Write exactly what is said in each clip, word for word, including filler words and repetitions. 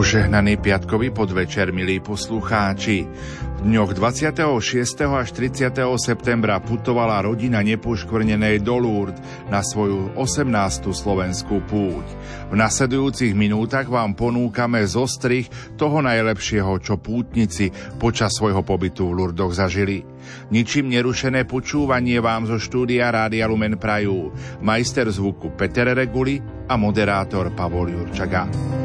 Požehnaný piatkový podvečer, milí poslucháči. V dňoch dvadsiateho šiesteho až tridsiateho septembra putovala rodina Nepoškvrnenej do Lourdes na svoju osemnástu slovenskú púť. V nasledujúcich minútach vám ponúkame zostrih toho najlepšieho, čo pútnici počas svojho pobytu v Lourdoch zažili. Ničím nerušené počúvanie vám zo štúdia Rádia Lumen prajú majster zvuku Peter Reguli a moderátor Pavol Jurčaga.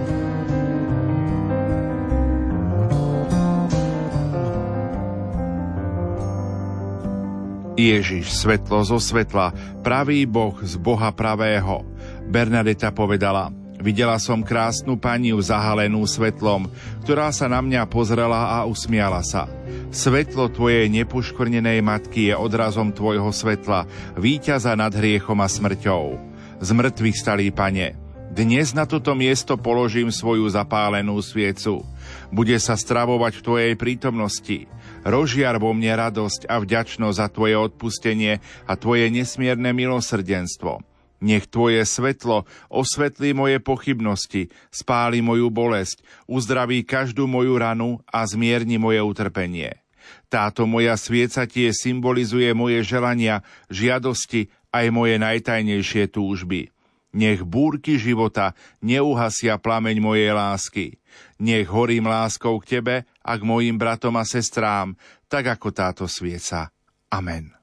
Ježiš, svetlo zo svetla, pravý Boh z Boha pravého. Bernadeta povedala: videla som krásnu paniu zahalenú svetlom, ktorá sa na mňa pozrela a usmiala sa. Svetlo tvojej nepoškvrnenej matky je odrazom tvojho svetla, víťaza nad hriechom a smrťou. Z mŕtvych stalý Pane, dnes na toto miesto položím svoju zapálenú sviecu. Bude sa stravovať v tvojej prítomnosti. Rozžiar vo mne radosť a vďačnosť za tvoje odpustenie a tvoje nesmierne milosrdenstvo. Nech tvoje svetlo osvetlí moje pochybnosti, spáli moju bolesť, uzdraví každú moju ranu a zmierni moje utrpenie. Táto moja svieca tie symbolizuje moje želania, žiadosti aj moje najtajnejšie túžby. Nech búrky života neuhasia plameň mojej lásky. Nech horím láskou k tebe a k mojim bratom a sestrám, tak ako táto svieca. Amen.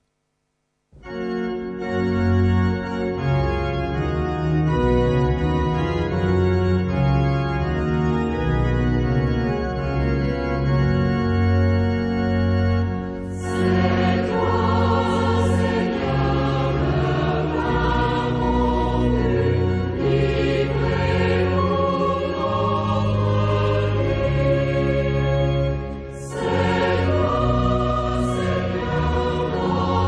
Oh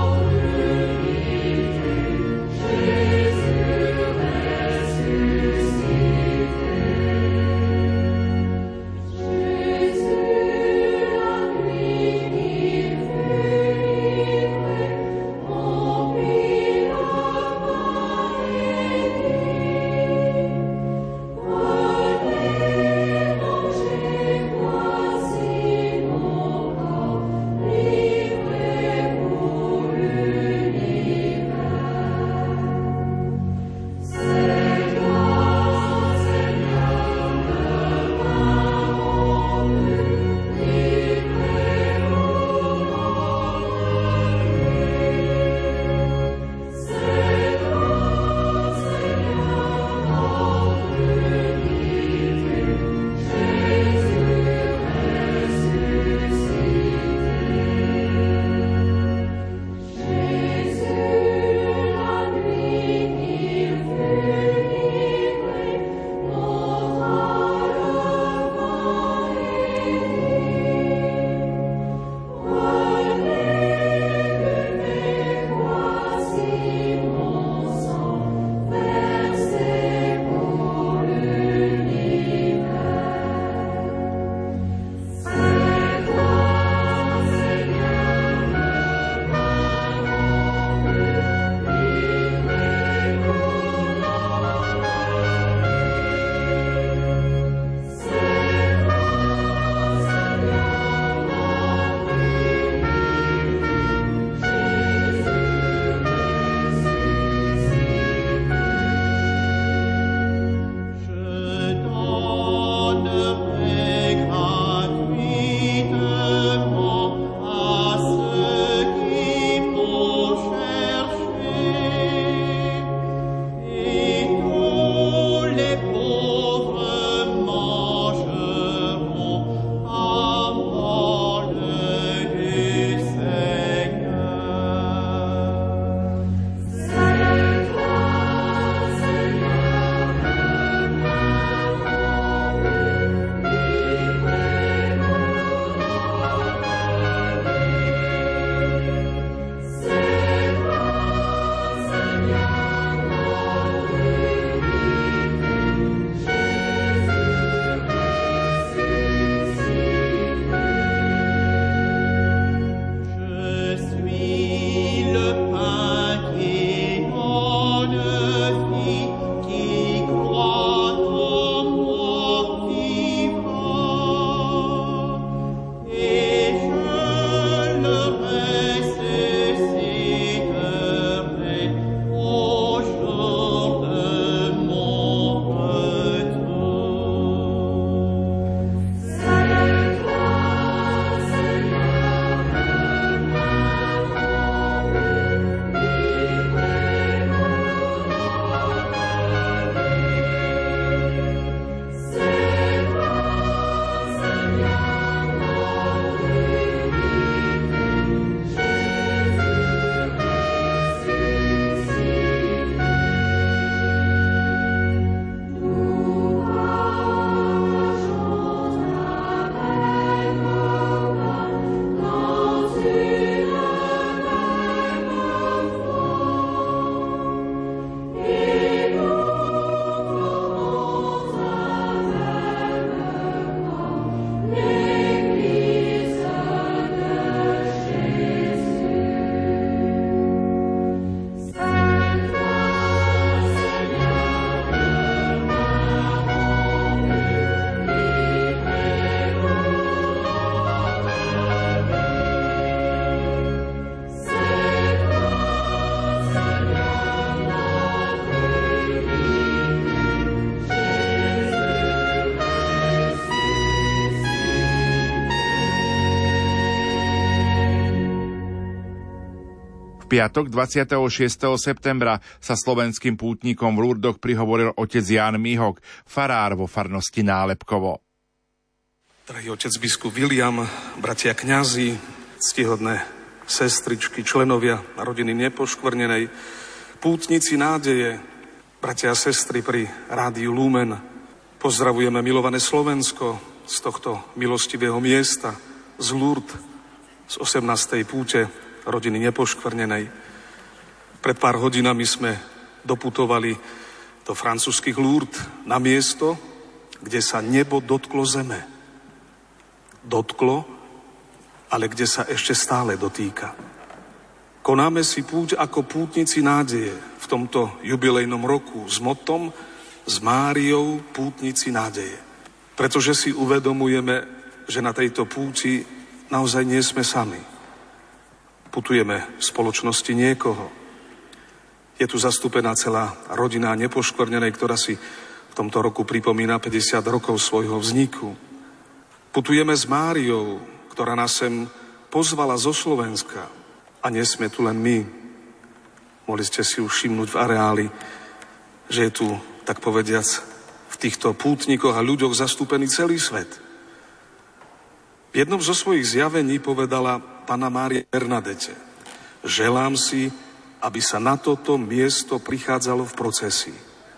piatok dvadsiateho šiesteho septembra sa slovenským pútnikom v Lurdoch prihovoril otec Ján Mihok, farár vo farnosti Nálepkovo. Drahý otec biskup Viliam, bratia kňazi, ctihodné sestričky, členovia rodiny nepoškvrnenej, pútnici nádeje, bratia a sestry pri rádiu Lumen, pozdravujeme milované Slovensko z tohto milostivého miesta, z Lourdes, z osemnástej púte rodiny nepoškvrnenej. Pred pár hodinami sme doputovali do francúzskych Lourdes na miesto, kde sa nebo dotklo zeme. Dotklo, ale kde sa ešte stále dotýka. Konáme si púť ako pútnici nádeje v tomto jubilejnom roku s motom s Máriou pútnici nádeje. Pretože si uvedomujeme, že na tejto púti naozaj nie sme sami. Putujeme v spoločnosti niekoho. Je tu zastúpená celá rodina nepoškvrnenej, ktorá si v tomto roku pripomína päťdesiat rokov svojho vzniku. Putujeme s Máriou, ktorá nás sem pozvala zo Slovenska. A nie sme tu len my. Mohli ste si už všimnúť v areáli, že je tu, tak povediac, v týchto pútnikoch a ľuďoch zastúpený celý svet. V jednom zo svojich zjavení povedala Panna Mária Bernadete: želám si, aby sa na toto miesto prichádzalo v procesii.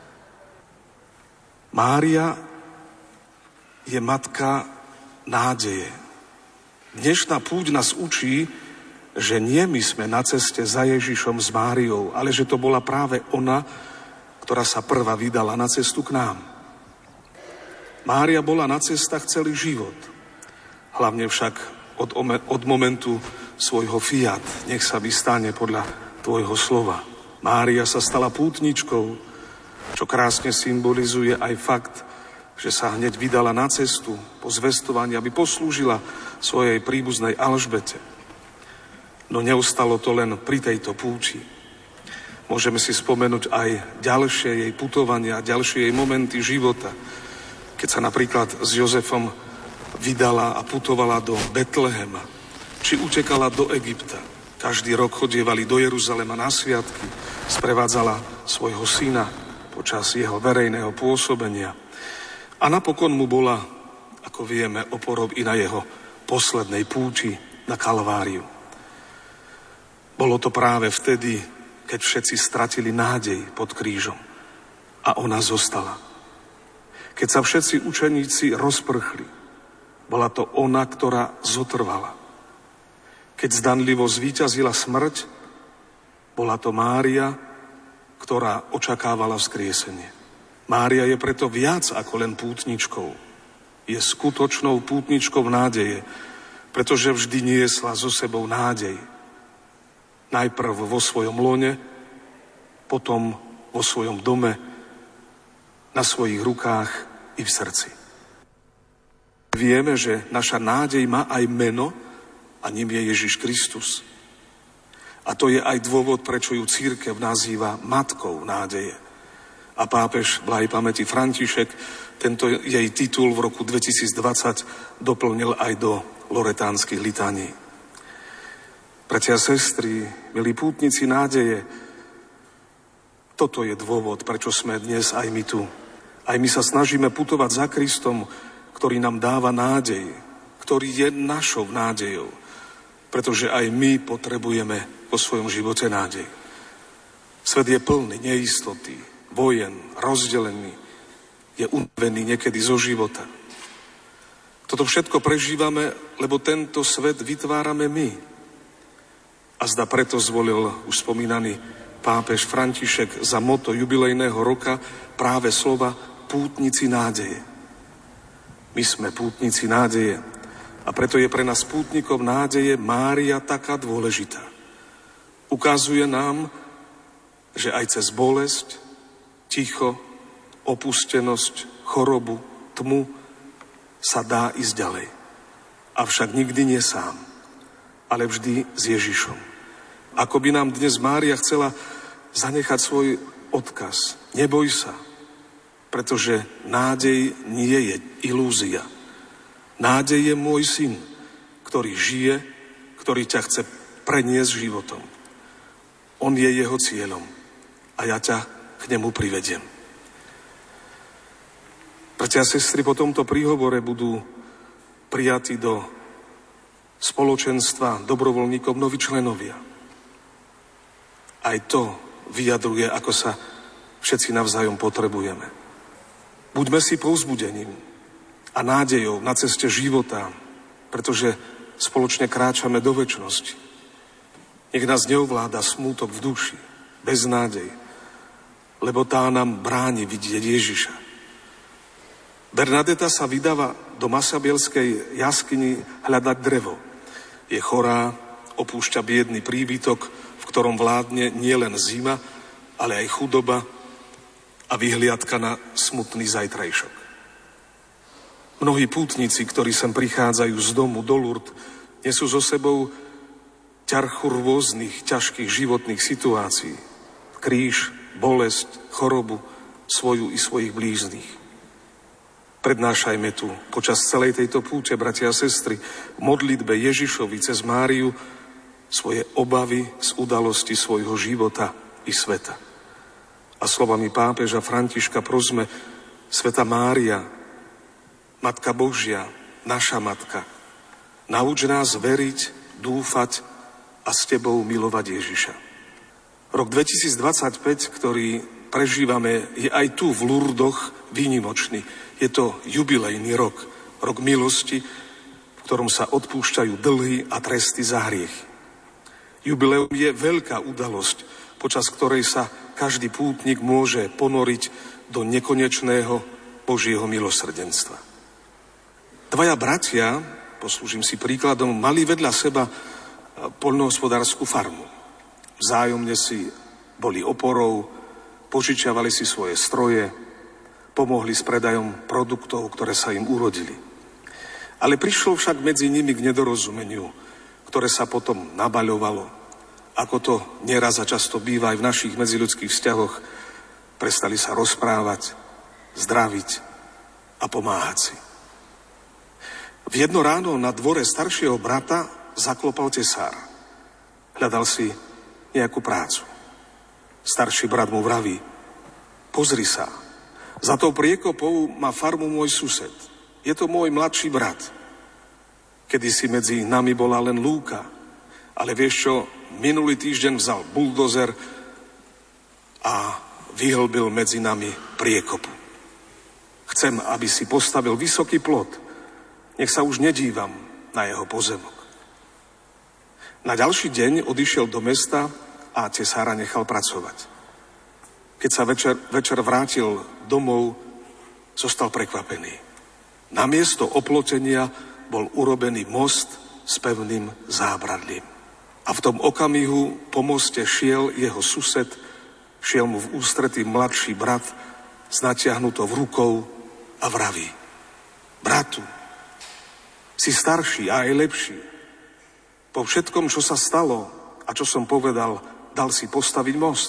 Mária je matka nádeje. Dnešná púť nás učí, že nie my sme na ceste za Ježišom s Máriou, ale že to bola práve ona, ktorá sa prvá vydala na cestu k nám. Mária bola na cestách celý život. Hlavne však od, od momentu svojho fiat, nech sa vystane podľa tvojho slova. Mária sa stala pútničkou, čo krásne symbolizuje aj fakt, že sa hneď vydala na cestu po zvestovaní, aby poslúžila svojej príbuznej Alžbete. No neustalo to len pri tejto púči. Môžeme si spomenúť aj ďalšie jej putovania, ďalšie jej momenty života, keď sa napríklad s Jozefom vydala a putovala do Betlehema, či utekala do Egypta. Každý rok chodievali do Jeruzalema na sviatky, sprevádzala svojho syna počas jeho verejného pôsobenia. A napokon mu bola, ako vieme, oporou i na jeho poslednej púti na Kalváriu. Bolo to práve vtedy, keď všetci stratili nádej pod krížom a ona zostala. Keď sa všetci učeníci rozprchli, bola to ona, ktorá zotrvala. Keď zdanlivo zvíťazila smrť, bola to Mária, ktorá očakávala vzkriesenie. Mária je preto viac ako len pútničkou. Je skutočnou pútničkou nádeje, pretože vždy niesla so sebou nádej. Najprv vo svojom lone, potom vo svojom dome, na svojich rukách i v srdci. Vieme, že naša nádej má aj meno a ním je Ježiš Kristus. A to je aj dôvod, prečo ju cirkev nazýva matkou nádeje. A pápež blahej pamäti František tento jej titul v roku dvetisícdvadsať doplnil aj do loretánskych litánií. Bratia a sestry, milí pútnici nádeje, toto je dôvod, prečo sme dnes aj my tu. Aj my sa snažíme putovať za Kristom, ktorý nám dáva nádej, ktorý je našou nádejou, pretože aj my potrebujeme vo svojom živote nádej. Svet je plný neistoty, vojen, rozdelený, je unavený niekedy zo života. Toto všetko prežívame, lebo tento svet vytvárame my. A zda preto zvolil už spomínaný pápež František za motto jubilejného roka práve slova pútnici nádeje. My sme pútnici nádeje a preto je pre nás pútnikov nádeje Mária taká dôležitá. Ukazuje nám, že aj cez bolesť, ticho, opustenosť, chorobu, tmu sa dá ísť ďalej. Avšak nikdy nie sám, ale vždy s Ježišom. Ako by nám dnes Mária chcela zanechať svoj odkaz. Neboj sa, pretože nádej nie je ilúzia. Nádej je môj syn, ktorý žije, ktorý ťa chce preniesť životom. On je jeho cieľom a ja ťa k nemu privediem. Bratia a sestry, po tomto príhovore budú prijatí do spoločenstva dobrovoľníkov noví členovia. Aj to vyjadruje, ako sa všetci navzájom potrebujeme. Buďme si povzbudením a nádejou na ceste života, pretože spoločne kráčame do večnosti. Nech nás neovláda smútok v duši, beznádej, lebo tá nám bráni vidieť Ježiša. Bernadeta sa vydáva do Masabielskej jaskyni hľadať drevo. Je chorá, opúšťa biedny príbytok, v ktorom vládne nielen zima, ale aj chudoba a vyhliadka na smutný zajtrajšok. Mnohí pútnici, ktorí sem prichádzajú z domu do Lourdes, nesú so sebou ťarchu rôznych ťažkých životných situácií. Kríž, bolesť, chorobu, svoju i svojich blíznych. Prednášajme tu počas celej tejto púte, bratia a sestry, v modlitbe Ježišovi cez Máriu svoje obavy z udalosti svojho života i sveta. A slovami pápeža Františka prosme: Svätá Mária, Matka Božia, naša Matka, nauč nás veriť, dúfať a s Tebou milovať Ježiša. Rok dvetisícdvadsaťpäť, ktorý prežívame, je aj tu v Lurdoch výnimočný. Je to jubilejný rok, rok milosti, v ktorom sa odpúšťajú dlhy a tresty za hriechy. Jubileum je veľká udalosť, počas ktorej sa každý pútnik môže ponoriť do nekonečného Božieho milosrdenstva. Dvaja bratia, poslúžim si príkladom, mali vedľa seba poľnohospodárskú farmu. Vzájomne si boli oporou, požičiavali si svoje stroje, pomohli s predajom produktov, ktoré sa im urodili. Ale prišlo však medzi nimi k nedorozumeniu, ktoré sa potom nabaľovalo. Ako to nieraz a často býva aj v našich medziľudských vzťahoch, prestali sa rozprávať, zdraviť a pomáhať si. V jedno ráno na dvore staršieho brata zaklopal tesár. Hľadal si nejakú prácu. Starší brat mu vraví: Pozri sa, za tou priekopou má farmu môj sused. Je to môj mladší brat. Kedysi medzi nami bola len lúka, ale vieš čo, minulý týždeň vzal buldozer a vyhlbil medzi nami priekopu. Chcem, aby si postavil vysoký plot. Nech sa už nedívam na jeho pozemok. Na ďalší deň odišiel do mesta a tesára nechal pracovať. Keď sa večer, večer vrátil domov, zostal prekvapený. Namiesto oplotenia bol urobený most s pevným zábradlím. A v tom okamihu po moste šiel jeho sused, šiel mu v ústretí mladší brat s natiahnutou rukou a vraví: Bratu, si starší a aj lepší. Po všetkom, čo sa stalo a čo som povedal, dal si postaviť most.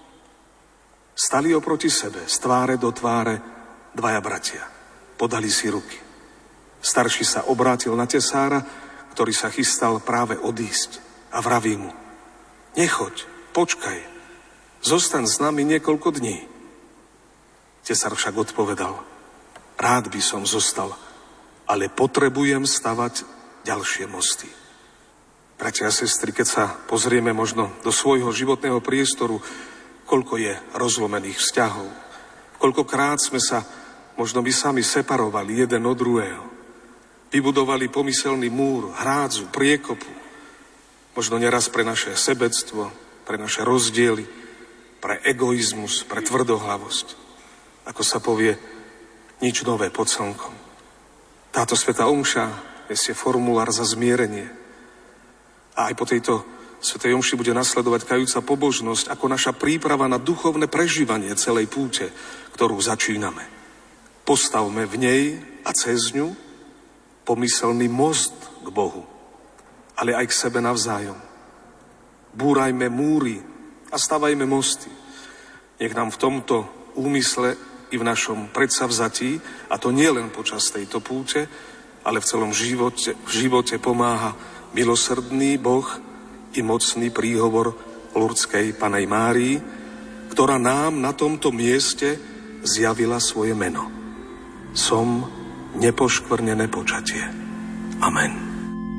Stali oproti sebe, z tváre do tváre, dvaja bratia. Podali si ruky. Starší sa obrátil na tesára, ktorý sa chystal práve odísť, a vraví mu: Nechoď, počkaj, zostaň s nami niekoľko dní. Tesár však odpovedal: Rád by som zostal, ale potrebujem stavať ďalšie mosty. Bratia a sestry, keď sa pozrieme možno do svojho životného priestoru, koľko je rozlomených vzťahov, koľkokrát sme sa možno my sami separovali jeden od druhého, vybudovali pomyselný múr, hrádzu, priekopu, možno neraz pre naše sebectvo, pre naše rozdiely, pre egoizmus, pre tvrdohlavosť. Ako sa povie, nič nové pod slnkom. Táto svätá omša nesie formulár za zmierenie. A aj po tejto svätej omši bude nasledovať kajúca pobožnosť ako naša príprava na duchovné prežívanie celej púte, ktorú začíname. Postavme v nej a cez ňu pomyselný most k Bohu, ale aj k sebe navzájom. Búrajme múry a stavajme mosty. Nech nám v tomto úmysle i v našom predsavzatí, a to nie len počas tejto púte, ale v celom živote, v živote pomáha milosrdný Boh i mocný príhovor Lurdskej Pannej Márii, ktorá nám na tomto mieste zjavila svoje meno. Som nepoškvrnené počatie. Amen.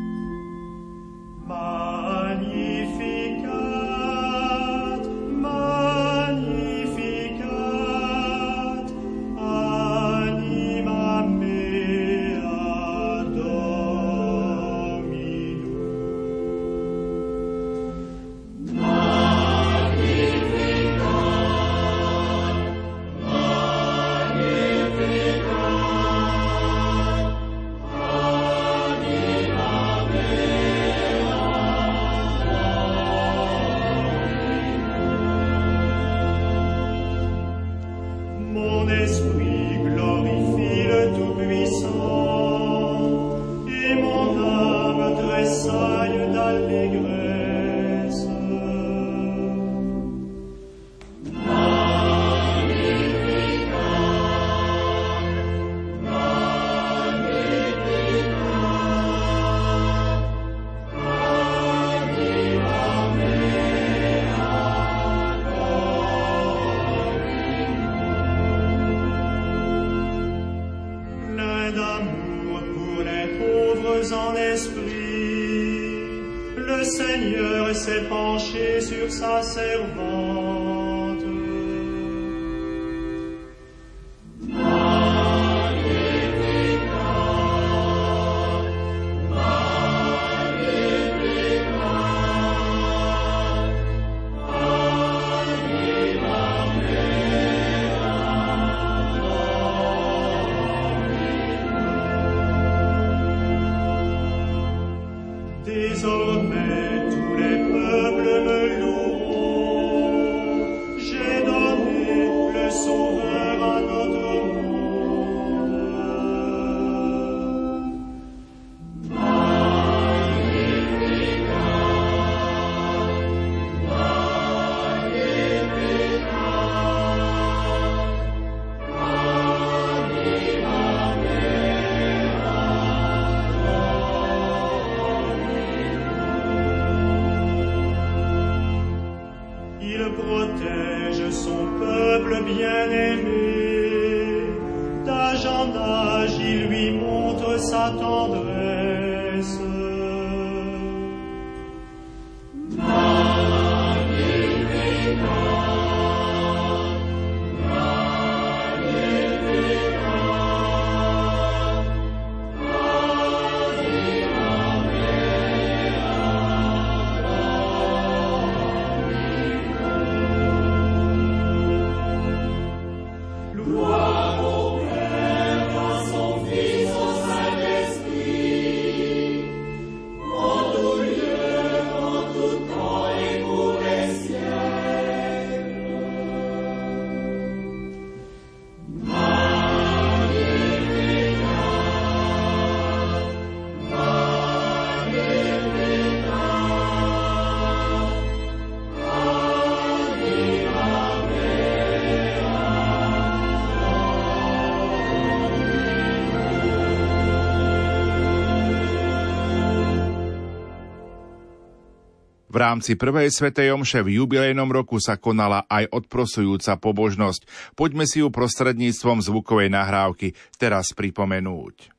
V rámci prvej svätej omše v jubilejnom roku sa konala aj odprosujúca pobožnosť. Poďme si ju prostredníctvom zvukovej nahrávky teraz pripomenúť.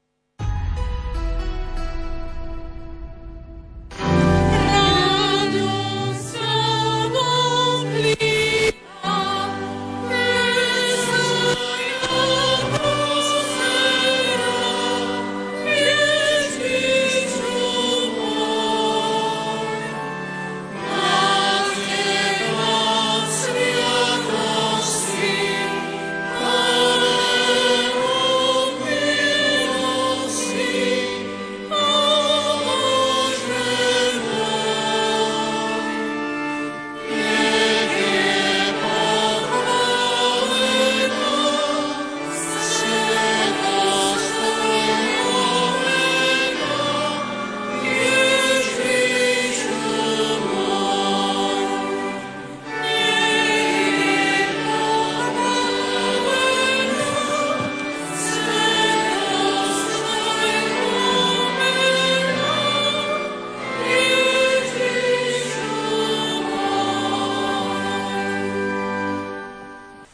Oh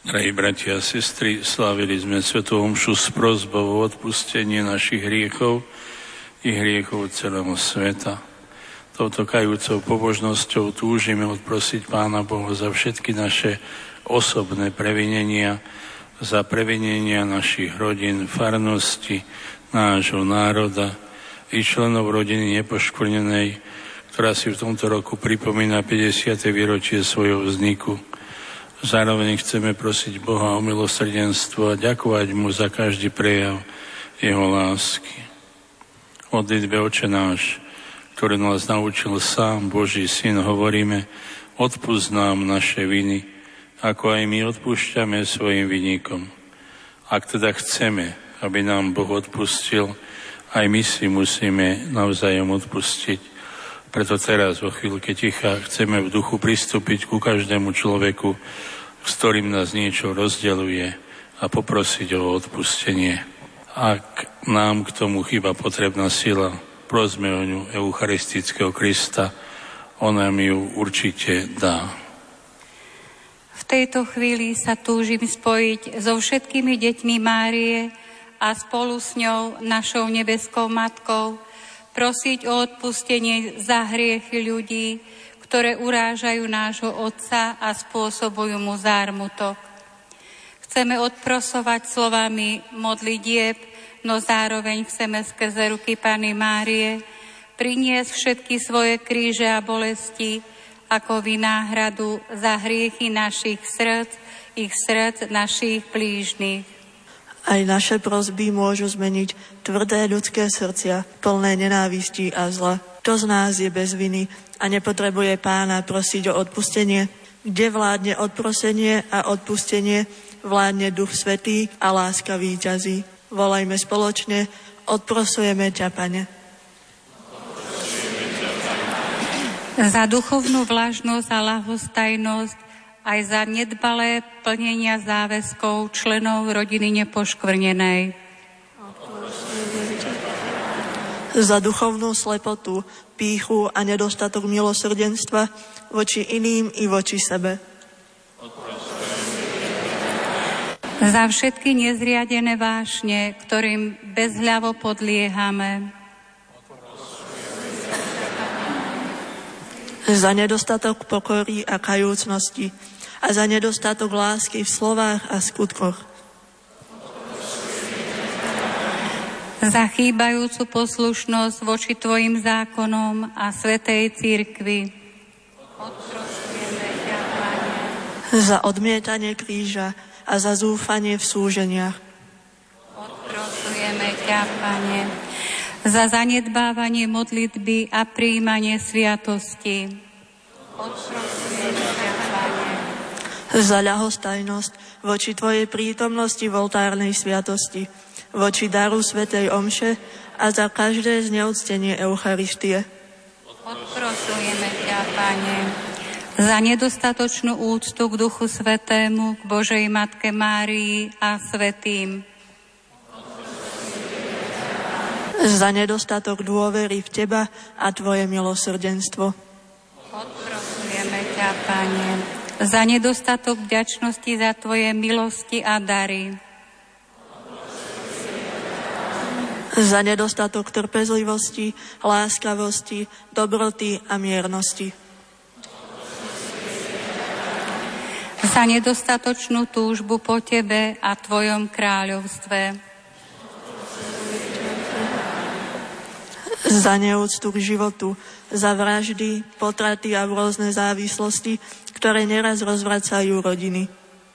Drahí bratia a sestry, slávili sme svätú omšu s prosbou o odpustenie našich hriechov i hriechov celého sveta. Touto kajúcou pobožnosťou túžime odprosiť Pána Boha za všetky naše osobné previnenia, za previnenia našich rodín, farnosti, nášho národa i členov rodiny nepoškvrnenej, ktorá si v tomto roku pripomína päťdesiate výročie svojho vzniku. Zároveň chceme prosiť Boha o milosrdenstvo a ďakovať Mu za každý prejav Jeho lásky. V modlitbe Oče náš, ktorý nás naučil sám Boží Syn, hovoríme: odpusť nám naše viny, ako aj my odpúšťame svojim vinníkom. Ak teda chceme, aby nám Boh odpustil, aj my si musíme navzájom odpustiť. Preto teraz, vo chvíľke ticha, chceme v duchu pristúpiť ku každému človeku, s ktorým nás niečo rozdeľuje, a poprosiť o odpustenie. Ak nám k tomu chýba potrebná sila, prosme o ňu eucharistického Krista, on nám ju určite dá. V tejto chvíli sa túžim spojiť so všetkými deťmi Márie a spolu s ňou, našou nebeskou matkou, prosiť o odpustenie za hriechy ľudí, ktoré urážajú nášho Otca a spôsobujú mu zármutok. Chceme odprosovať slovami modlitieb, no zároveň chceme skrze ruky Panny Márie priniesť všetky svoje kríže a bolesti ako vynáhradu za hriechy našich srdc, ich srdc našich blížnych. Aj naše prosby môžu zmeniť tvrdé ľudské srdcia, plné nenávisti a zla. Kto z nás je bez viny a nepotrebuje Pána prosiť o odpustenie? Kde vládne odprosenie a odpustenie, vládne Duch Svätý a láska víťazí. Volajme spoločne: odprosujeme ťa, Pane. Za duchovnú vlažnosť a ľahostajnosť, aj za nedbalé plnenia záväzkov členov rodiny nepoškvrnenej. Za duchovnú slepotu, pýchu a nedostatok milosrdenstva voči iným i voči sebe. Za všetky nezriadené vášne, ktorým bezhľavo podliehame. Za nedostatok pokory a kajúcnosti a za nedostatok lásky v slovách a skutkoch. Za chýbajúcu poslušnosť voči Tvojim zákonom a svätej cirkvi. Odprosujeme ťa, Pane. Za odmietanie kríža a za zúfanie v súženiach. Odprosujeme ťa, Pane. Za zanedbávanie modlitby a prijímanie sviatosti. Odprosujeme ťa, Pane. Za ľahostajnosť voči Tvojej prítomnosti v oltárnej sviatosti, voči daru svätej omše a za každé zneúctenie Eucharistie. Odprosujeme ťa, Pane. Za nedostatočnú úctu k Duchu Svätému, k Božej Matke Márii a svätým. Za nedostatok dôvery v Teba a Tvoje milosrdenstvo. Odprosujeme ťa, Pane. Za nedostatok vďačnosti za Tvoje milosti a dary. Za nedostatok trpezlivosti, láskavosti, dobroty a miernosti. Za nedostatočnú túžbu po Tebe a Tvojom kráľovstve. Za neúctu k životu, za vraždy, potraty a rôzne závislosti, ktoré neraz rozvracajú rodiny.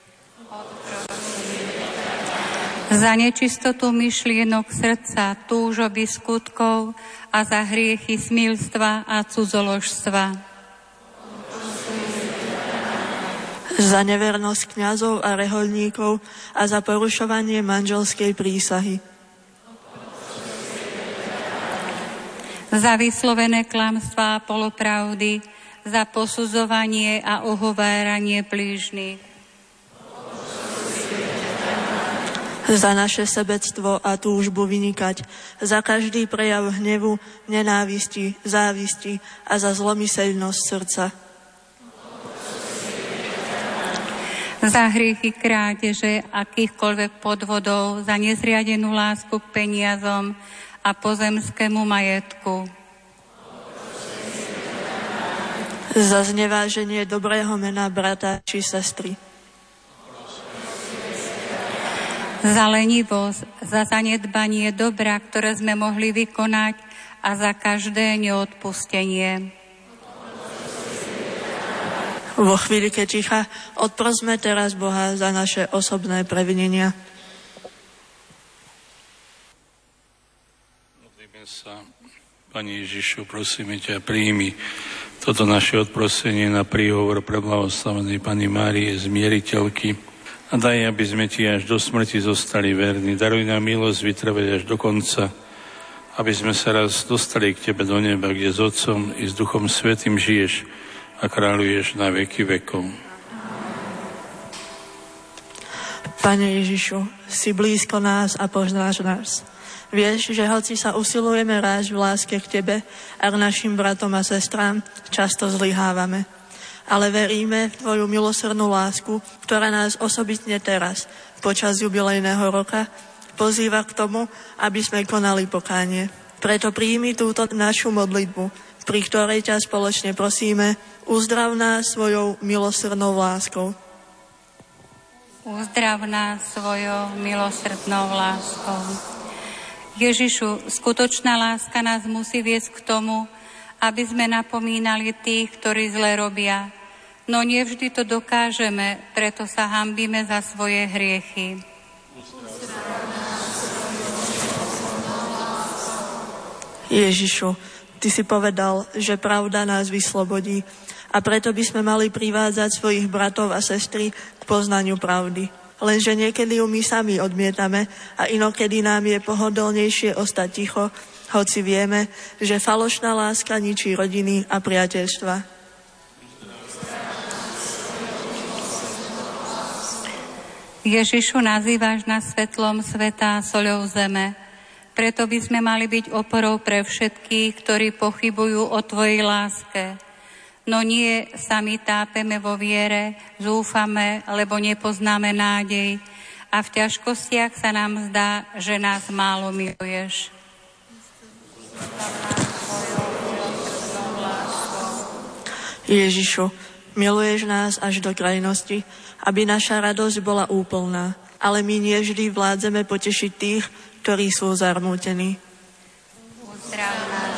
Za nečistotu myšlienok srdca, túžoby skutkov a za hriechy smilstva a cudzoložstva. Za nevernosť kňazov a rehoľníkov a za porušovanie manželskej prísahy. Za vyslovené klamstvá a polopravdy, za posudzovanie a ohováranie blížnych. Za naše sebectvo a túžbu vynikať, za každý prejav hnevu, nenávisti, závisti a za zlomyseľnosť srdca. za hriechy krádeže, akýchkoľvek podvodov, za nezriadenú lásku k peniazom a pozemskému majetku. Za zneváženie dobrého mena brata či sestry. Za lenivosť, za zanedbanie dobra, ktoré sme mohli vykonať a za každé neodpustenie. Vo chvíli, keď ticha, odprosme teraz Boha za naše osobné previnenia. Modlíme sa, Pane Ježišu, prosíme ťa, príjmi toto naše odprosenie na príhovor preblahoslavenej Panny Márie, zmieriteľky, a daj, aby sme ti až do smrti zostali verní. Daruj nám milosť vytrvať až do konca, aby sme sa raz dostali k tebe do neba, kde s Otcom i s Duchom Svätým žiješ a kráľuješ na veky vekov. Pane Ježišu, si blízko nás a poznáš nás. Vieš, že hoci sa usilujeme rásť v láske k tebe a k našim bratom a sestrám, často zlyhávame. Ale veríme v tvoju milosrdnú lásku, ktorá nás osobitne teraz, počas jubilejného roka, pozýva k tomu, aby sme konali pokánie. Preto príjmi túto našu modlitbu, pri ktorej ťa spoločne prosíme, uzdrav nás svojou milosrdnou láskou. Uzdrav nás svojou milosrdnou láskou. Ježišu, skutočná láska nás musí viesť k tomu, aby sme napomínali tých, ktorí zle robia. No nevždy to dokážeme, preto sa hanbíme za svoje hriechy. Ježišu, ty si povedal, že pravda nás vyslobodí, a preto by sme mali privádzať svojich bratov a sestry k poznaniu pravdy. Lenže niekedy ju my sami odmietame a inokedy nám je pohodlnejšie ostať ticho, hoci vieme, že falošná láska ničí rodiny a priateľstva. Ježišu, nazývaš nás svetlom sveta a soľou zeme. Preto by sme mali byť oporou pre všetkých, ktorí pochybujú o tvojej láske. No nie, sami tápeme vo viere, zúfame, lebo nepoznáme nádej a v ťažkostiach sa nám zdá, že nás málo miluješ. Ježišu, miluješ nás až do krajnosti, aby naša radosť bola úplná, ale my nie vždy vládzeme potešiť tých, ktorí sú zarmútení. Uzdrav nás.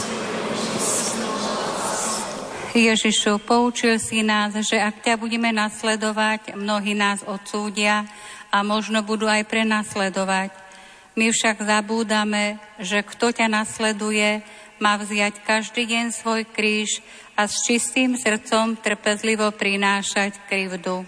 Ježišu, poučil si nás, že ak ťa budeme nasledovať, mnohí nás odsúdia a možno budú aj prenasledovať. My však zabúdame, že kto ťa nasleduje, má vziať každý deň svoj kríž a s čistým srdcom trpezlivo prinášať krivdu.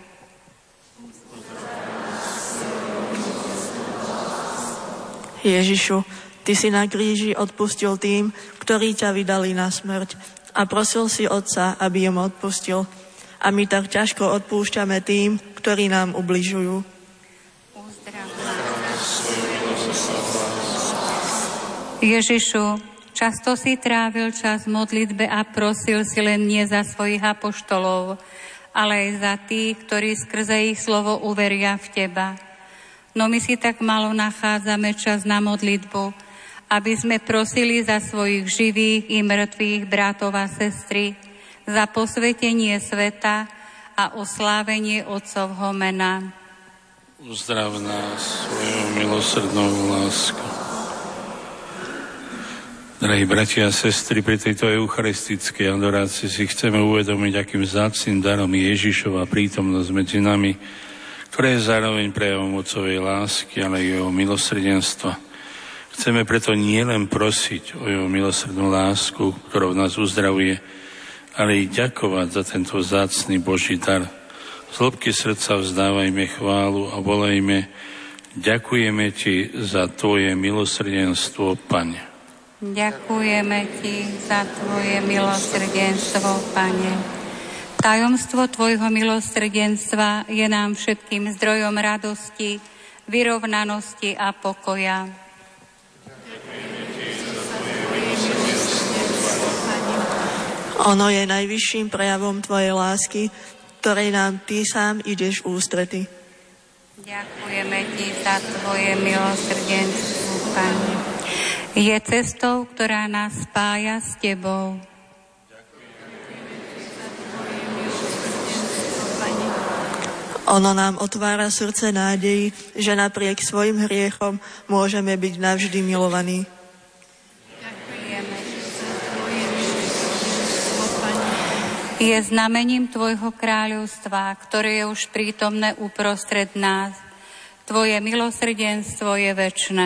Ježišu, ty si na kríži odpustil tým, ktorí ťa vydali na smrť, a prosil si Otca, aby im odpustil. A my tak ťažko odpúšťame tým, ktorí nám ubližujú. Ježišu, často si trávil čas v modlitbe a prosil si len nie za svojich apoštolov, ale aj za tých, ktorí skrze ich slovo uveria v teba. No my si tak malo nachádzame čas na modlitbu, aby sme prosili za svojich živých i mŕtvych bratov a sestry, za posvetenie sveta a oslávenie Otcovho mena. Uzdrav nás svojou milosrdnou láskou. Drahí bratia a sestry, pri tejto eucharistickej adorácii si chceme uvedomiť, akým vzácnym darom je Ježišova prítomnosť medzi nami, ktoré je zároveň prejavom Otcovej lásky, ale aj jeho milosrdenstva. Chceme preto nielen prosiť o jeho milosrdnú lásku, ktorou nás uzdravuje, ale i ďakovať za tento vzácny Boží dar. Z hĺbky srdca vzdávajme chválu a volajme: ďakujeme ti za tvoje milosrdenstvo, Pane. Ďakujeme ti za tvoje milosrdenstvo, Pane. Tajomstvo tvojho milosrdenstva je nám všetkým zdrojom radosti, vyrovnanosti a pokoja. Ono je najvyšším prejavom tvojej lásky, ktorej nám Ty sám ideš v ústrety. Ďakujeme Ti za Tvoje milosrdenstvo, Pane. Je cestou, ktorá nás spája s Tebou. Ono nám otvára srdce nádeji, že napriek svojim hriechom môžeme byť navždy milovaní. Je znamením Tvojho kráľovstva, ktoré je už prítomné uprostred nás. Tvoje milosrdenstvo je večné.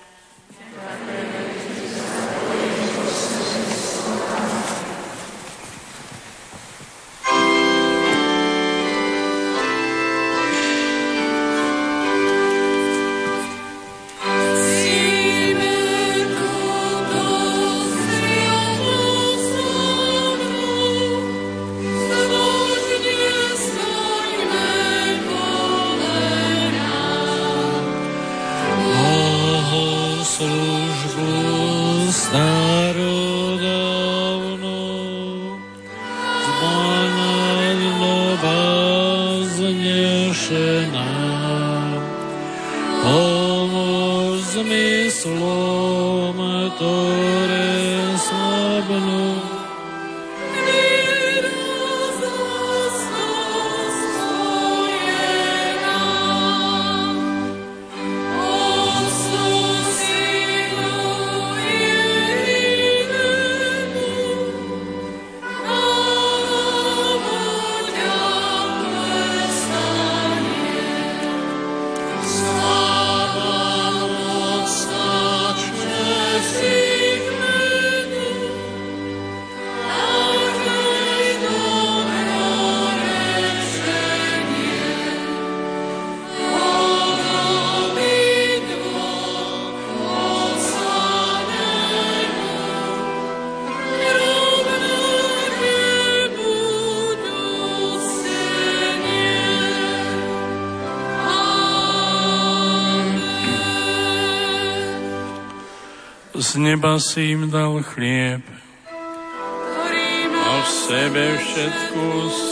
Z neba si im dal chlieb a v sebe všetku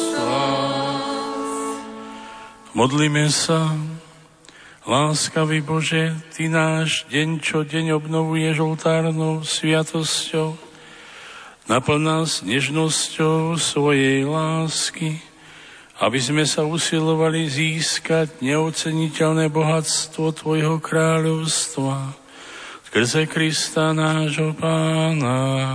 slávy. Modlíme sa, láskavý Bože, Ty náš deň čo deň obnovuješ oltárnou sviatosťou. Naplň nás nežnosťou svojej lásky, aby sme sa usilovali získať neoceniteľné bohatstvo Tvojho kráľovstva. Skrze Krista nášho Pána.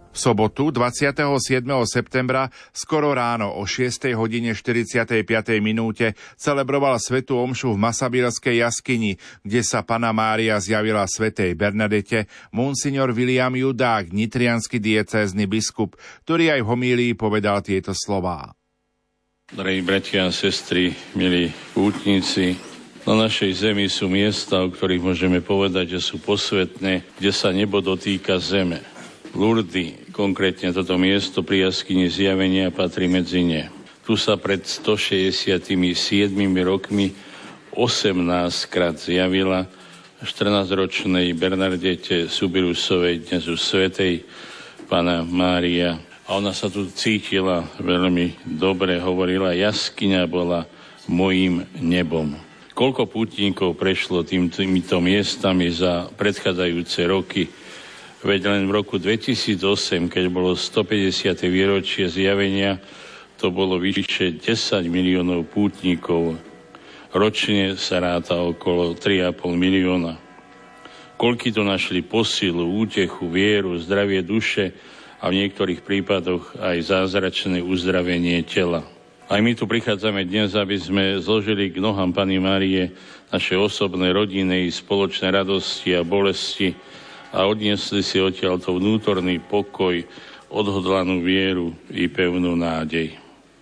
V sobotu dvadsiateho siedmeho septembra skoro ráno o šiestej hodine štyridsiatej piatej minúte celebroval svätú omšu v Masabírskej jaskyni, kde sa Panna Mária zjavila svätej Bernadete monsignor William Judák, nitriansky diecézny biskup, ktorý aj v homílii povedal tieto slová. Drahí bratia a sestry, milí pútnici, na našej zemi sú miesta, o ktorých môžeme povedať, že sú posvätné, kde sa nebo dotýka zeme. Lourdes, konkrétne toto miesto pri jaskyni Zjavenia, patrí medzi ne. Tu sa pred stošesťdesiatsedem rokmi osemnásťkrát zjavila štrnásťročnej Bernadete Subirusovej, dnes už svätej Panna Mária. A ona sa tu cítila veľmi dobre, hovorila, jaskyňa bola mojím nebom. Koľko pútnikov prešlo tým, týmito miestami za predchádzajúce roky. Veď len v roku dvetisícosem, keď bolo stopäťdesiate výročie zjavenia, to bolo vyše desať miliónov pútnikov. Ročne sa ráta okolo tri a pol milióna. Koľky to našli posilu, útechu, vieru, zdravie duše a v niektorých prípadoch aj zázračné uzdravenie tela. Aj my tu prichádzame dnes, aby sme zložili k nohám Panny Márie naše osobné, rodinné i spoločné radosti a bolesti a odniesli si odtiaľto vnútorný pokoj, odhodlanú vieru i pevnú nádej.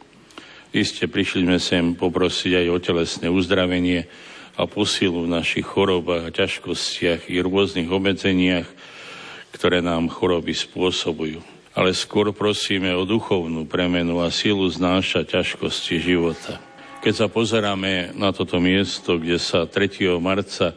Iste prišli sme sem poprosiť aj o telesné uzdravenie a posilu v našich chorobách a ťažkostiach i rôznych obmedzeniach, ktoré nám choroby spôsobujú. Ale skôr prosíme o duchovnú premenu a silu znášať ťažkosti života. Keď sa pozeráme na toto miesto, kde sa tretieho marca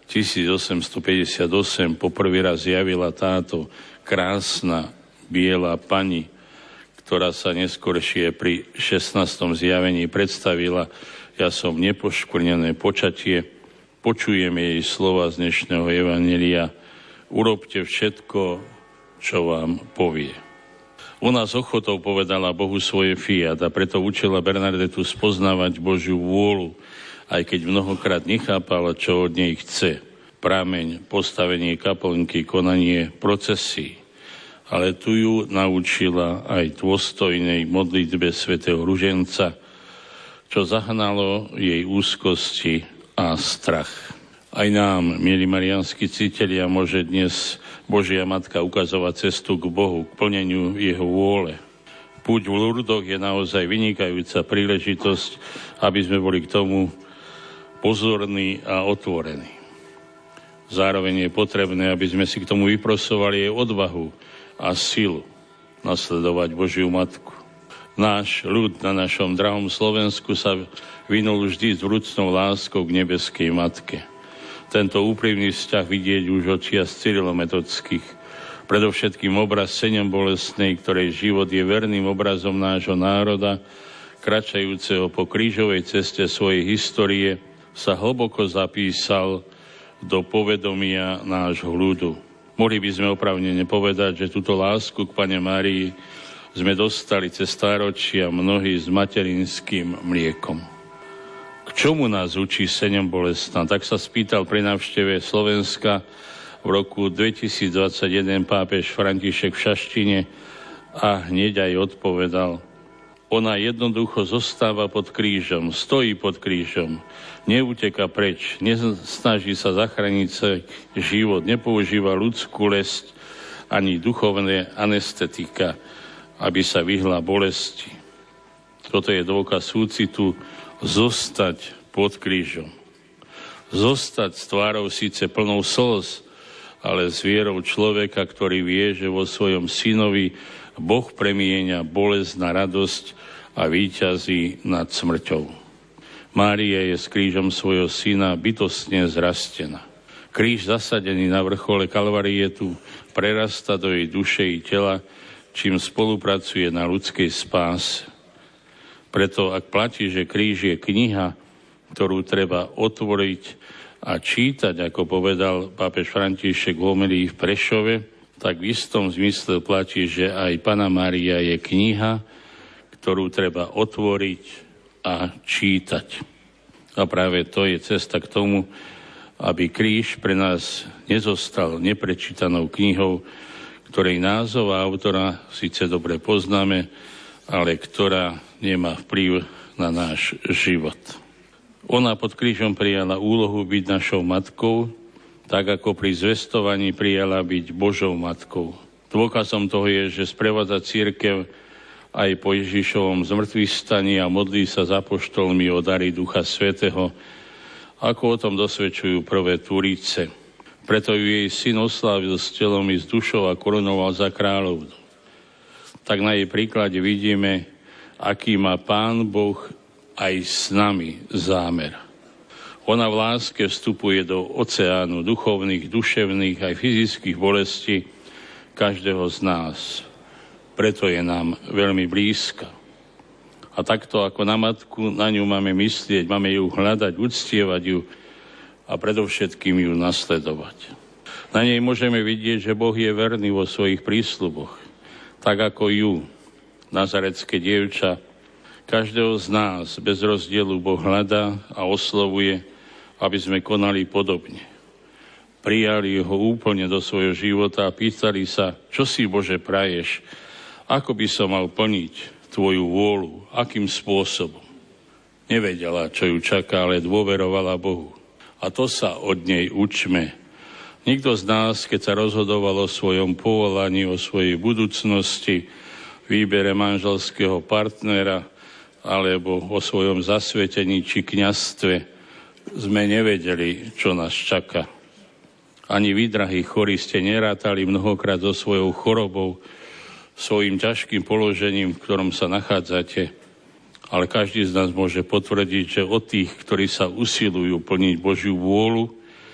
tisícosemstopäťdesiatosem poprvý raz zjavila táto krásna biela pani, ktorá sa neskoršie pri šestnástom zjavení predstavila: ja som nepoškvrnené počatie, počujeme jej slova z dnešného evanjelia: urobte všetko, čo vám povie. Ona s ochotou povedala Bohu svoje fiat a preto učila Bernadetu spoznávať Božiu vôľu, aj keď mnohokrát nechápala, čo od nej chce. Prameň, postavenie kaplnky, konanie procesí. Ale tu ju naučila aj dôstojnej modlitbe svätého Ruženca, čo zahnalo jej úzkosti a strach. Aj nám, milí mariánski citelia, môže dnes Božia Matka ukazovať cestu k Bohu, k plneniu jeho vôle. Púť v Lurdoch je naozaj vynikajúca príležitosť, aby sme boli k tomu pozorní a otvorení. Zároveň je potrebné, aby sme si k tomu vyprosovali aj odvahu a silu nasledovať Božiu Matku. Náš ľud na našom drahom Slovensku sa vinul vždy s vrúcnou láskou k nebeskej Matke. Tento úprimný vzťah vidieť už od čias cyrilometodských. Predovšetkým obraz Sene bolestnej, ktorej život je verným obrazom nášho národa, kračajúceho po krížovej ceste svojej histórie, sa hlboko zapísal do povedomia nášho ľudu. Mohli by sme oprávnene povedať, že túto lásku k Panne Márii sme dostali cez stáročia mnohí s materinským mliekom. K čomu nás učí Sene bolestná? Tak sa spýtal pri návšteve Slovenska v roku dvetisícdvadsaťjeden pápež František v Šaštine a hneď aj odpovedal: ona jednoducho zostáva pod krížom, stojí pod krížom, neuteka preč, nesnaží sa zachrániť sa život, nepoužíva ľudskú lesť ani duchovné anestetika, aby sa vyhla bolesti. Toto je dôkaz súcitu, zostať pod krížom. Zostať s tvárou síce plnou slz, ale s vierou človeka, ktorý vie, že vo svojom synovi Boh premieňa bolesť na radosť a víťazí nad smrťou. Mária je s krížom svojho syna bytostne zrastená. Kríž zasadený na vrchole Kalvárie tu prerasta do jej duše i tela, čím spolupracuje na ľudskej spáse. Preto ak platí, že kríž je kniha, ktorú treba otvoriť a čítať, ako povedal pápež František v homílii v Prešove, tak v istom zmysle platí, že aj Panna Mária je kniha, ktorú treba otvoriť a čítať. A práve to je cesta k tomu, aby kríž pre nás nezostal neprečítanou knihou, ktorej názov a autora síce dobre poznáme, ale ktorá nemá vplyv na náš život. Ona pod krížom prijala úlohu byť našou matkou, tak ako pri zvestovaní prijala byť Božou matkou. Dôkazom toho je, že sprevádza cirkev aj po Ježišovom zmŕtvychvstaní a modlí sa za apoštolmi o dary Ducha Svätého, ako o tom dosvedčujú prvé Turice. Preto ju jej syn oslávil s telom i s dušou a korunoval za kráľovnu. Tak na jej príklade vidíme, aký má Pán Boh aj s nami zámer. Ona v láske vstupuje do oceánu duchovných, duševných aj fyzických bolestí každého z nás. Preto je nám veľmi blízka. A takto ako na matku, na ňu máme myslieť, máme ju hľadať, uctievať ju a predovšetkým ju nasledovať. Na nej môžeme vidieť, že Boh je verný vo svojich prísľuboch. Tak ako ju, nazarecké dievča, každého z nás bez rozdielu Boh hľadá a oslovuje, aby sme konali podobne. Prijali ho úplne do svojho života a pýtali sa, čo si Bože praješ, ako by som mal plniť tvoju vôľu, akým spôsobom. Nevedela, čo ju čaká, ale dôverovala Bohu. A to sa od nej učme. Nikto z nás, keď sa rozhodoval o svojom povolaní, o svojej budúcnosti, výbere manželského partnera alebo o svojom zasvetení či kňazstve, sme nevedeli, čo nás čaká. Ani vy, drahí chorí, ste nerátali mnohokrát so svojou chorobou, svojím ťažkým položením, v ktorom sa nachádzate. Ale každý z nás môže potvrdiť, že od tých, ktorí sa usilujú plniť Božiu vôľu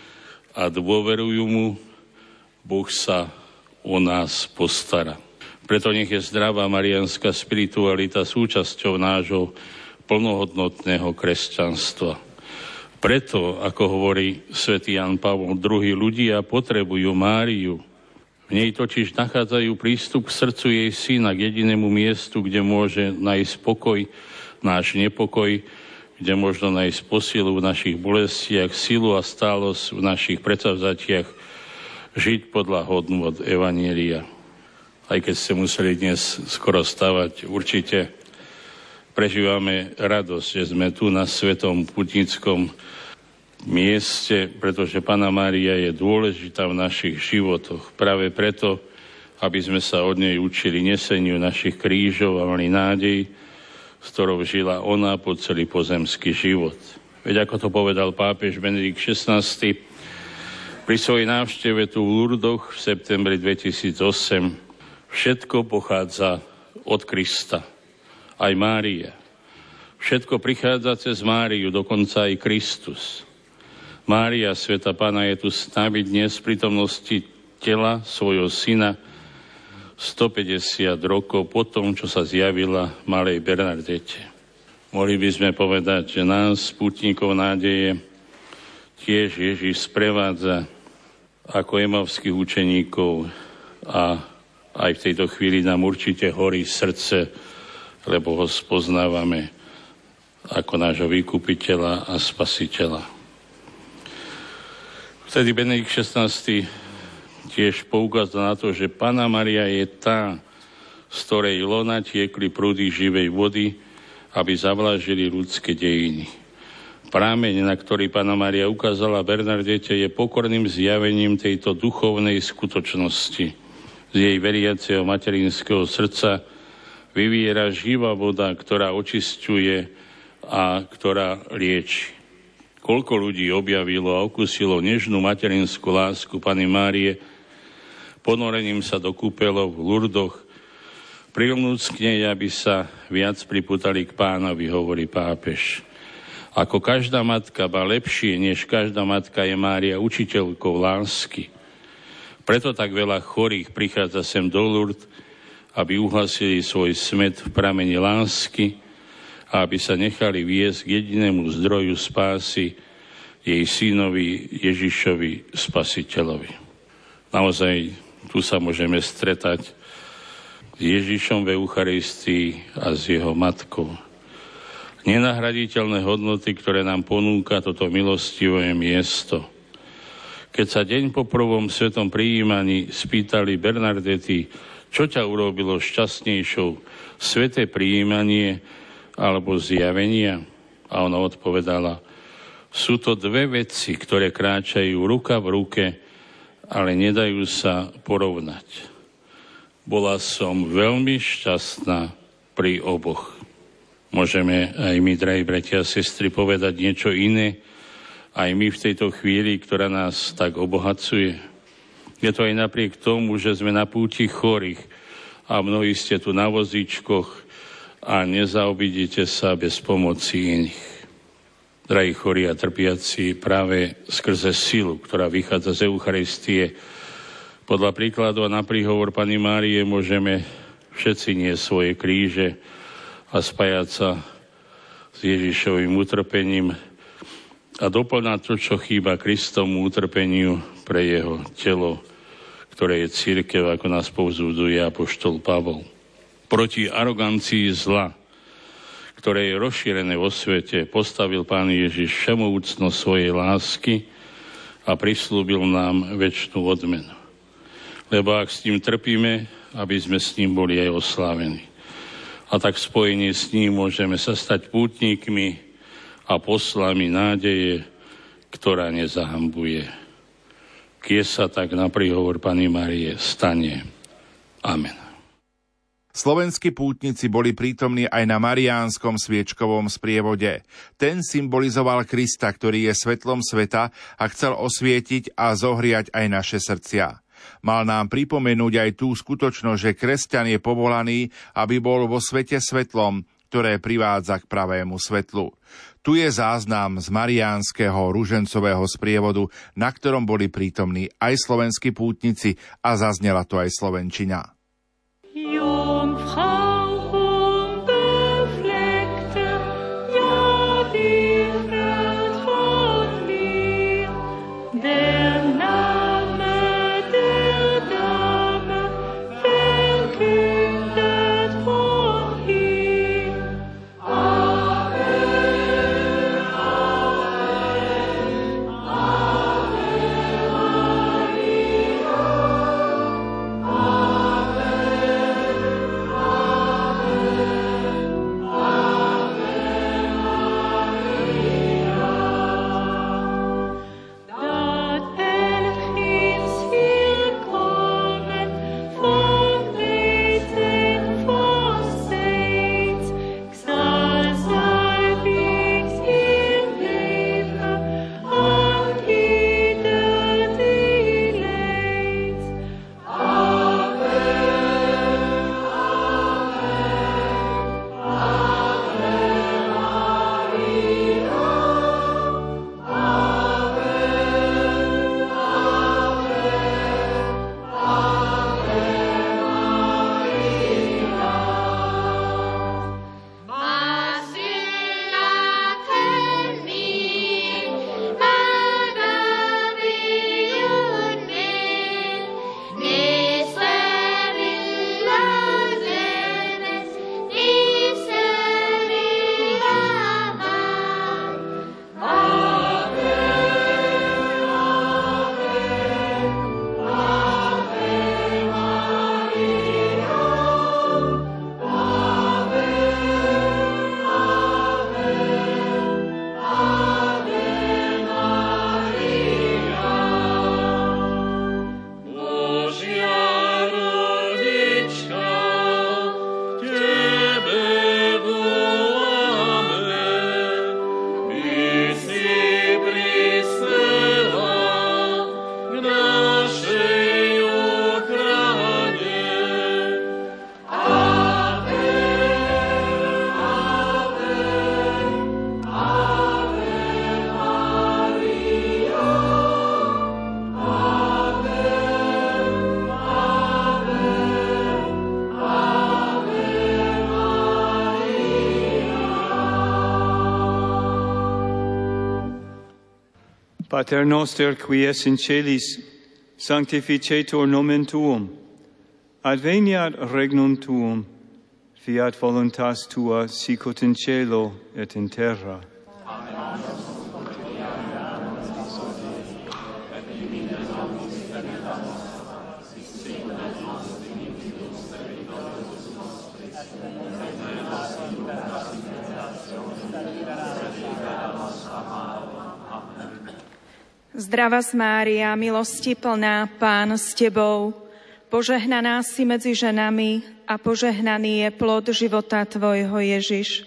a dôverujú mu, Boh sa o nás postará. Preto nech je zdravá mariánska spiritualita súčasťou nášho plnohodnotného kresťanstva. Preto, ako hovorí svätý Ján Pavol druhý, ľudia potrebujú Máriu. V nej totiž nachádzajú prístup k srdcu jej syna, k jedinému miestu, kde môže nájsť pokoj, náš nepokoj, kde možno nájsť posilu v našich bolestiach, silu a stálosť v našich predsavzatiach, žiť podľa hodnôt Evanjelia. Aj keď ste museli dnes skoro stavať, určite prežívame radosť, že sme tu na svetom putnickom mieste, pretože Panna Mária je dôležitá v našich životoch. Práve preto, aby sme sa od nej učili neseniu našich krížov a mali nádej, s ktorou žila ona po celý pozemský život. Veď ako to povedal pápež Benedikt šestnásty pri svojej návšteve tu v Lurdoch v septembri dvetisícosem, všetko pochádza od Krista. Aj Mária. Všetko prichádza cez Máriu, dokonca aj Kristus. Mária, Svätá Panna, je tu s nami dnes v prítomnosti tela svojho syna stopäťdesiat rokov po tom, čo sa zjavila malej Bernadete. Mohli by sme povedať, že nás, pútnikov nádeje, tiež Ježiš sprevádza ako emavských učeníkov a aj v tejto chvíli nám určite horí srdce, lebo ho spoznávame ako nášho vykupiteľa a spasiteľa. Vtedy Benedikt šestnásty tiež poukázal na to, že Panna Mária je tá, z ktorej lona tiekli prúdy živej vody, aby zavlažili ľudské dejiny. Prámeň, na ktorý Panna Mária ukázala Bernadete, je pokorným zjavením tejto duchovnej skutočnosti. Z jej veriaceho materinského srdca vyviera živá voda, ktorá očisťuje a ktorá lieči. Koľko ľudí objavilo a okusilo nežnú materinskú lásku Panny Márie ponorením sa do kúpeľov v Lurdoch, prilnúc k nej, aby sa viac pripútali k Pánovi, hovorí pápež. Ako každá matka, ba lepšie než každá matka, je Mária učiteľkou lásky. Preto tak veľa chorých prichádza sem do Lourdes, aby uhasili svoj smäd v prameni lásky a aby sa nechali viesť k jedinému zdroju spásy, jej synovi Ježišovi Spasiteľovi. Naozaj tu sa môžeme stretať s Ježišom v Eucharistii a s jeho matkou. Nenahraditeľné hodnoty, ktoré nám ponúka toto milostivé miesto. Keď sa deň po prvom svetom prijímaní spýtali Bernardety, čo ťa urobilo šťastnejšou, sveté prijímanie alebo zjavenia? A ona odpovedala, sú to dve veci, ktoré kráčajú ruka v ruke, ale nedajú sa porovnať. Bola som veľmi šťastná pri oboch. Môžeme aj my, drahí bratia a sestry, povedať niečo iné, aj my v tejto chvíli, ktorá nás tak obohacuje. Je to aj napriek tomu, že sme na púti chorých a mnohí ste tu na vozíčkoch a nezaobidíte sa bez pomoci iných. Drahí chorí a trpiaci, práve skrze silu, ktorá vychádza z Eucharistie, podľa príkladu a na príhovor Panny Márie môžeme všetci niesť svoje kríže a spájať sa s Ježišovým utrpením a doplňať to, čo chýba Kristovu utrpeniu pre jeho telo, ktoré je cirkev, ako nás povzbudzuje apoštol Pavol. Proti arogancii zla, ktoré je rozšírené vo svete, postavil Pán Ježiš všemohúcnosť svojej lásky a prislúbil nám večnú odmenu. Lebo ak s ním trpíme, aby sme s ním boli aj oslávení. A tak v spojení s ním môžeme sa stať pútnikmi a poslami nádeje, ktorá nezahambuje. Keď sa tak na príhovor Panny Márie stane. Amen. Slovenskí pútnici boli prítomní aj na mariánskom sviečkovom sprievode. Ten symbolizoval Krista, ktorý je svetlom sveta a chcel osvietiť a zohriať aj naše srdcia. Mal nám pripomenúť aj tú skutočnosť, že kresťan je povolaný, aby bol vo svete svetlom, ktoré privádza k pravému svetlu. Tu je záznam z mariánskeho ružencového sprievodu, na ktorom boli prítomní aj slovenskí pútnici a zaznela to aj slovenčina. Pater noster, qui es in celis, sanctificetur nomen tuum, adveniat regnum tuum, fiat voluntas tua sicut in cielo et in terra. Amen. Zdravás Mária, milosti plná, Pán s Tebou, požehnaná si medzi ženami a požehnaný je plod života Tvojho, Ježiš.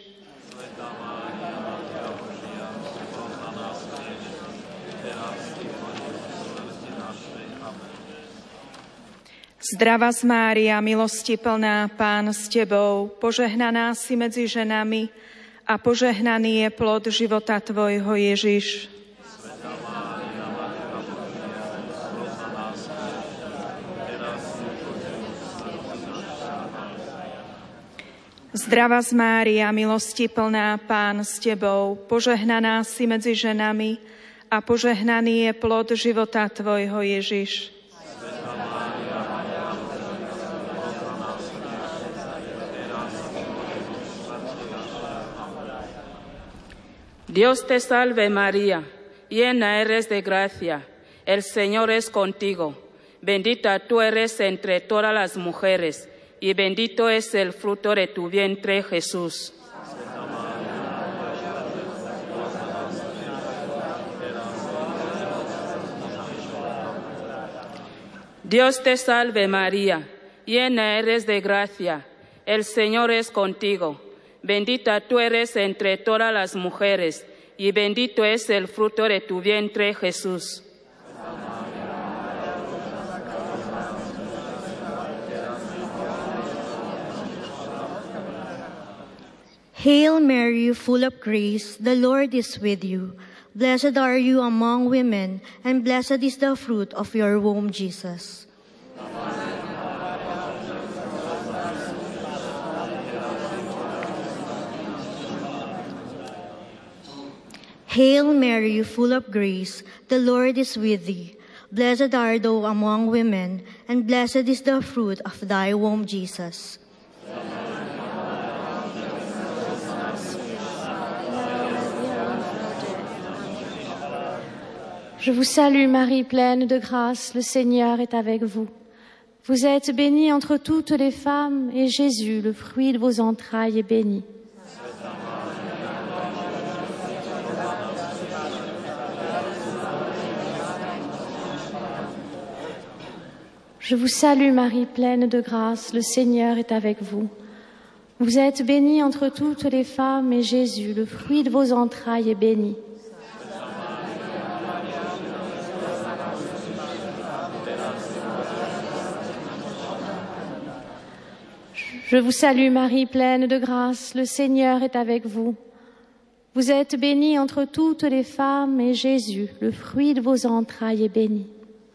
Zdravás Mária, milosti plná, Pán s Tebou, požehnaná si medzi ženami a požehnaný je plod života Tvojho, Ježiš. Zdravás Mária, milosti plná, Pán s Tebou, požehnaná si medzi ženami a požehnaný je plod života Tvojho, Ježiš. Dios te salve María, llena eres de gracia, el Señor es contigo, bendita tú eres entre todas las mujeres, y bendito es el fruto de tu vientre, Jesús. Dios te salve María, llena eres de gracia, el Señor es contigo, bendita tú eres entre todas las mujeres, y bendito es el fruto de tu vientre, Jesús. Hail Mary, full of grace, the Lord is with you. Blessed are you among women, and blessed is the fruit of your womb, Jesus. Hail Mary, full of grace, the Lord is with thee. Blessed art thou among women, and blessed is the fruit of thy womb, Jesus. Je vous salue Marie, pleine de grâce, le Seigneur est avec vous. Vous êtes bénie entre toutes les femmes, et Jésus, le fruit de vos entrailles, est béni. Je vous salue Marie, pleine de grâce, le Seigneur est avec vous. Vous êtes bénie entre toutes les femmes, et Jésus, le fruit de vos entrailles, est béni. Je vous salue Marie, pleine de grâce, le Seigneur est avec vous. Vous êtes bénie entre toutes les femmes, et Jésus, le fruit de vos entrailles, est béni.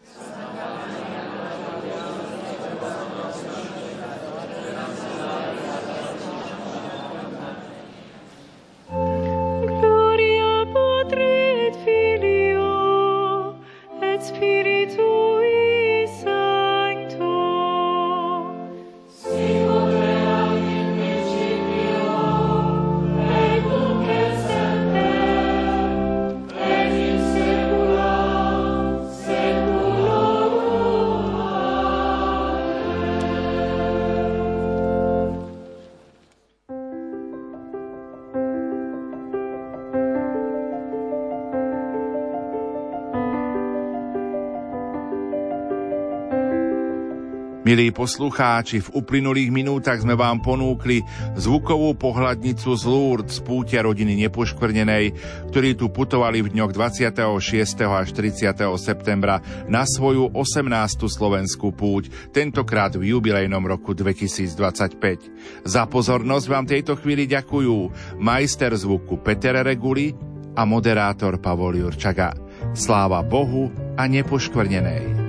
Milí poslucháči, v uplynulých minútach sme vám ponúkli zvukovú pohľadnicu z Lourdes z púťa rodiny Nepoškvrnenej, ktorí tu putovali v dňoch dvadsiateho šiesteho až tridsiateho septembra na svoju osemnástu slovenskú púť, tentokrát v jubilejnom roku dvetisícdvadsaťpäť. Za pozornosť vám tejto chvíli ďakujú majster zvuku Peter Reguli a moderátor Pavol Jurčaga. Sláva Bohu a Nepoškvrnenej.